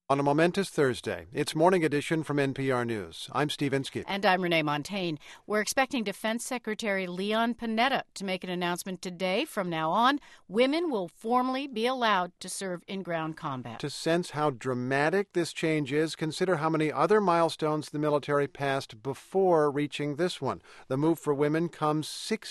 On a momentous Thursday, it's Morning Edition from NPR News. I'm Steve Inskeep. And I'm Renee Montagne. We're expecting Defense Secretary Leon Panetta to make an announcement today. From now on, women will formally be allowed to serve in ground combat. To sense how dramatic this change is, consider how many other milestones the military passed before reaching this one. The move for women comes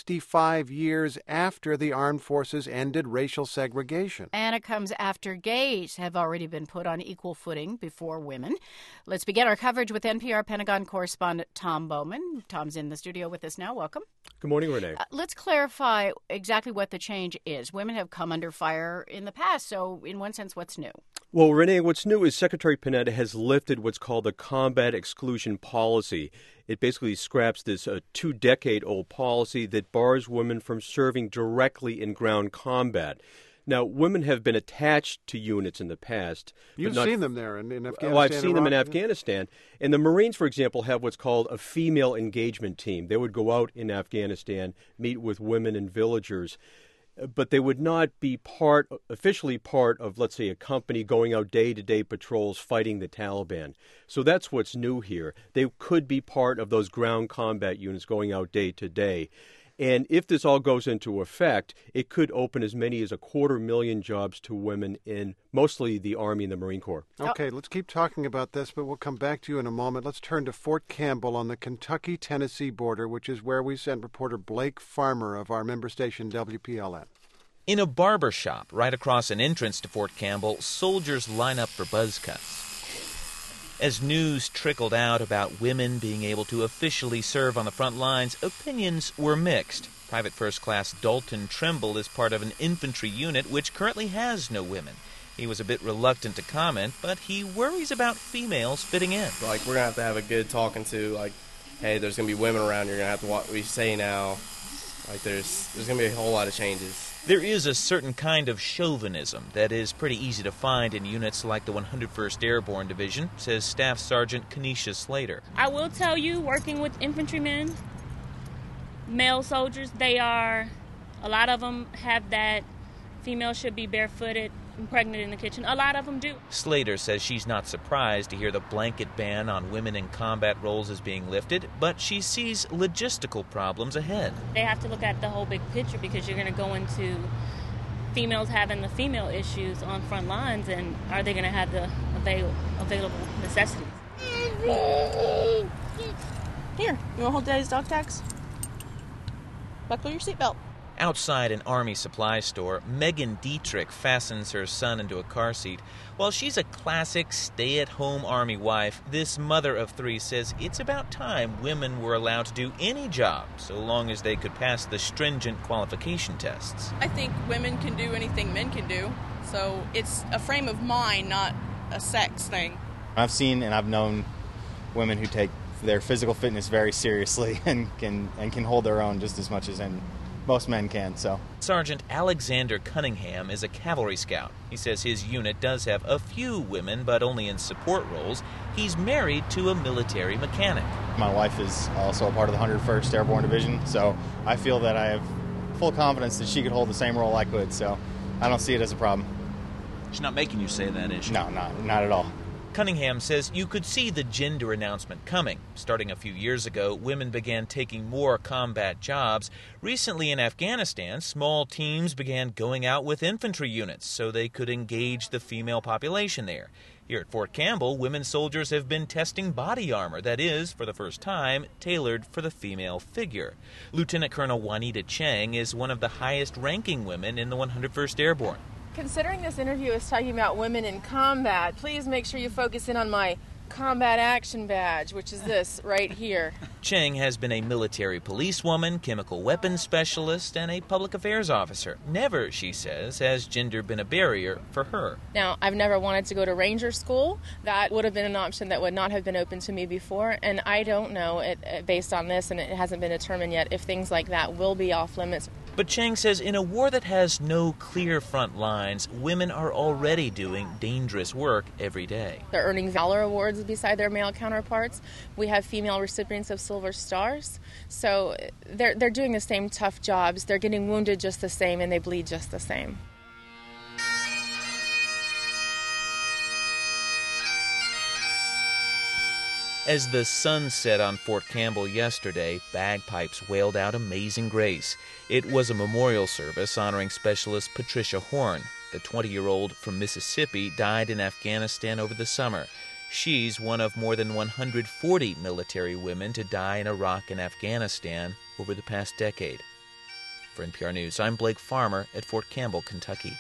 65 years after the armed forces ended racial segregation. And it comes after gays have already been put on equal footing before women. Let's begin our coverage with NPR Pentagon correspondent Tom Bowman. Tom's in the studio with us now. Welcome. Good morning, Renee. Let's clarify exactly what the change is. Women have come under fire in the past, so in one sense, what's new? Well, Renee, what's new is Secretary Panetta has lifted what's called the combat exclusion policy. It basically scraps this 2-decade-old policy that bars women from serving directly in ground combat. Now, women have been attached to units in the past. You've seen them there in Afghanistan. Oh, I've seen them in Afghanistan. And the Marines, for example, have what's called a female engagement team. They would go out in Afghanistan, meet with women and villagers, but they would not be officially part of, let's say, a company going out day-to-day patrols fighting the Taliban. So that's what's new here. They could be part of those ground combat units going out day-to-day. And if this all goes into effect, it could open as many as 250,000 jobs to women in mostly the Army and the Marine Corps. Okay, let's keep talking about this, but we'll come back to you in a moment. Let's turn to Fort Campbell on the Kentucky-Tennessee border, which is where we sent reporter Blake Farmer of our member station WPLN. In a barber shop right across an entrance to Fort Campbell, soldiers line up for buzz cuts. As news trickled out about women being able to officially serve on the front lines, opinions were mixed. Private First Class Dalton Trimble is part of an infantry unit which currently has no women. He was a bit reluctant to comment, but he worries about females fitting in. We're going to have a good talking to, hey, there's going to be women around, you're going to have to watch what we say now. There's going to be a whole lot of changes. There is a certain kind of chauvinism that is pretty easy to find in units like the 101st Airborne Division, says Staff Sergeant Kenesha Slater. I will tell you, working with infantrymen, male soldiers, a lot of them have that female should be barefooted and pregnant in the kitchen. A lot of them do. Slater says she's not surprised to hear the blanket ban on women in combat roles is being lifted, but she sees logistical problems ahead. They have to look at the whole big picture because you're going to go into females having the female issues on front lines, and are they going to have the available necessities? Here, you want to hold Daddy's dog tags? Buckle your seatbelt. Outside an Army supply store, Megan Dietrich fastens her son into a car seat. While she's a classic stay-at-home Army wife, this mother of 3 says it's about time women were allowed to do any job, so long as they could pass the stringent qualification tests. I think women can do anything men can do, so it's a frame of mind, not a sex thing. I've seen and I've known women who take their physical fitness very seriously and can hold their own just as much as most men can. So Sergeant Alexander Cunningham is a cavalry scout. He says his unit does have a few women, but only in support roles. He's married to a military mechanic. My wife is also a part of the 101st Airborne Division, so I feel that I have full confidence that she could hold the same role I could, so I don't see it as a problem. She's not making you say that, is she? No, not at all. Cunningham says you could see the gender announcement coming. Starting a few years ago, women began taking more combat jobs. Recently in Afghanistan, small teams began going out with infantry units so they could engage the female population there. Here at Fort Campbell, women soldiers have been testing body armor that is, for the first time, tailored for the female figure. Lieutenant Colonel Juanita Chang is one of the highest-ranking women in the 101st Airborne. Considering this interview is talking about women in combat, please make sure you focus in on my combat action badge, which is this right here. Chang has been a military policewoman, chemical weapons specialist, and a public affairs officer. Never, she says, has gender been a barrier for her. Now, I've never wanted to go to ranger school. That would have been an option that would not have been open to me before, and I don't know, based on this, and it hasn't been determined yet, if things like that will be off limits. But Chang says in a war that has no clear front lines, women are already doing dangerous work every day. They're earning Valor Awards beside their male counterparts. We have female recipients of Silver Stars. So they're doing the same tough jobs. They're getting wounded just the same, and they bleed just the same. As the sun set on Fort Campbell yesterday, bagpipes wailed out Amazing Grace. It was a memorial service honoring Specialist Patricia Horn. The 20-year-old from Mississippi died in Afghanistan over the summer. She's one of more than 140 military women to die in Iraq and Afghanistan over the past decade. For NPR News, I'm Blake Farmer at Fort Campbell, Kentucky.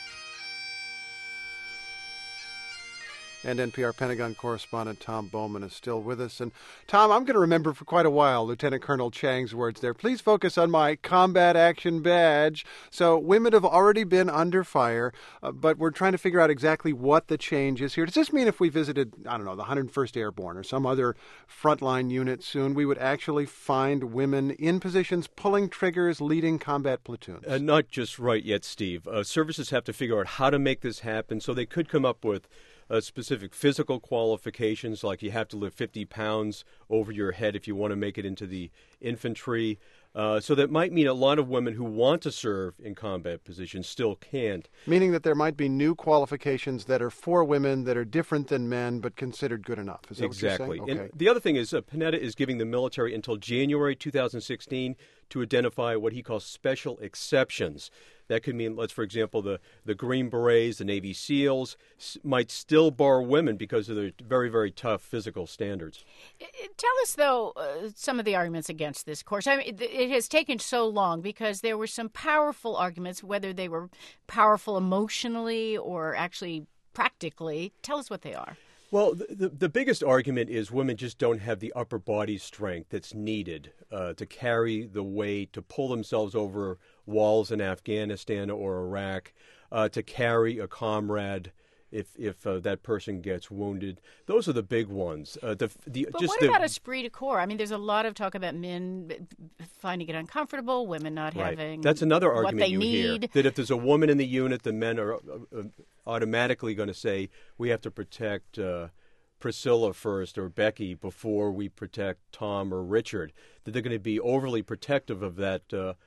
And NPR Pentagon correspondent Tom Bowman is still with us. And Tom, I'm going to remember for quite a while Lieutenant Colonel Chang's words there. Please focus on my combat action badge. So women have already been under fire, but we're trying to figure out exactly what the change is here. Does this mean if we visited, I don't know, the 101st Airborne or some other frontline unit soon, we would actually find women in positions pulling triggers, leading combat platoons? Not just right yet, Steve. Services have to figure out how to make this happen, so they could come up with specific physical qualifications, like you have to lift 50 pounds over your head if you want to make it into the infantry. So that might mean a lot of women who want to serve in combat positions still can't. Meaning that there might be new qualifications that are for women that are different than men but considered good enough. Is that exactly. What you're saying? And the other thing is Panetta is giving the military until January 2016 to identify what he calls special exceptions. That could mean, for example, the Green Berets, the Navy SEALs might still bar women because of their very, very tough physical standards. Tell us, though, some of the arguments against this course. I mean, it has taken so long because there were some powerful arguments, whether they were powerful emotionally or actually practically. Tell us what they are. Well, the biggest argument is women just don't have the upper body strength that's needed to carry the weight, to pull themselves over walls in Afghanistan or Iraq, to carry a comrade if that person gets wounded. Those are the big ones. But what about esprit de corps? I mean, there's a lot of talk about men finding it uncomfortable, women not having That's another what argument they you need. hear, that if there's a woman in the unit, the men are automatically going to say, we have to protect Priscilla first or Becky before we protect Tom or Richard, that they're going to be overly protective of that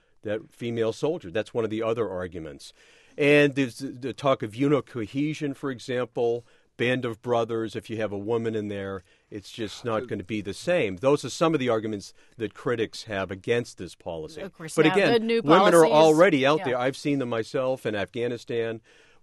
female soldier. That's one of the other arguments. And there's the talk of unit cohesion, for example, band of brothers. If you have a woman in there, it's just not going to be the same. Those are some of the arguments that critics have against this policy. Of course, but now, again, the new women are policy already out there. I've seen them myself in Afghanistan,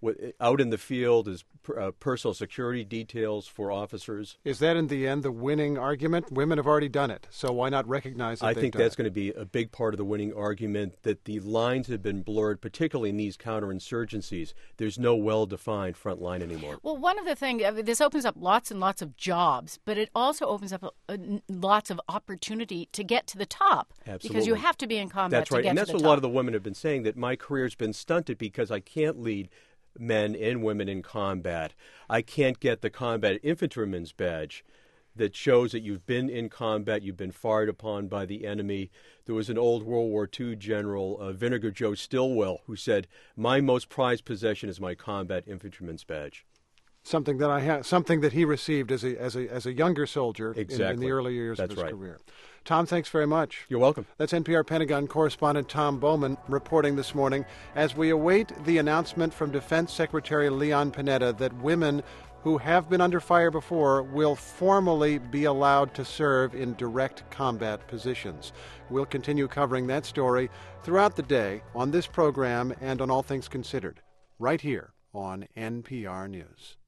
out in the field as personal security details for officers. Is that in the end the winning argument? Women have already done it, so why not recognize that I think that's going to be a big part of the winning argument, that the lines have been blurred, particularly in these counterinsurgencies. There's no well-defined front line anymore. Well, one of the things, this opens up lots and lots of jobs, but it also opens up lots of opportunity to get to the top. Absolutely. Because you have to be in combat That's right, to get and that's to the what top. a lot of the women have been saying, that my career's been stunted because I can't lead men and women in combat. I can't get the combat infantryman's badge that shows that you've been in combat, you've been fired upon by the enemy. There was an old World War II general, Vinegar Joe Stilwell, who said, my most prized possession is my combat infantryman's badge. Something that he received as a younger soldier exactly. in the early years of his right. career. Tom, thanks very much. You're welcome. That's NPR Pentagon correspondent Tom Bowman reporting this morning as we await the announcement from Defense Secretary Leon Panetta that women who have been under fire before will formally be allowed to serve in direct combat positions. We'll continue covering that story throughout the day on this program and on All Things Considered, right here on NPR News.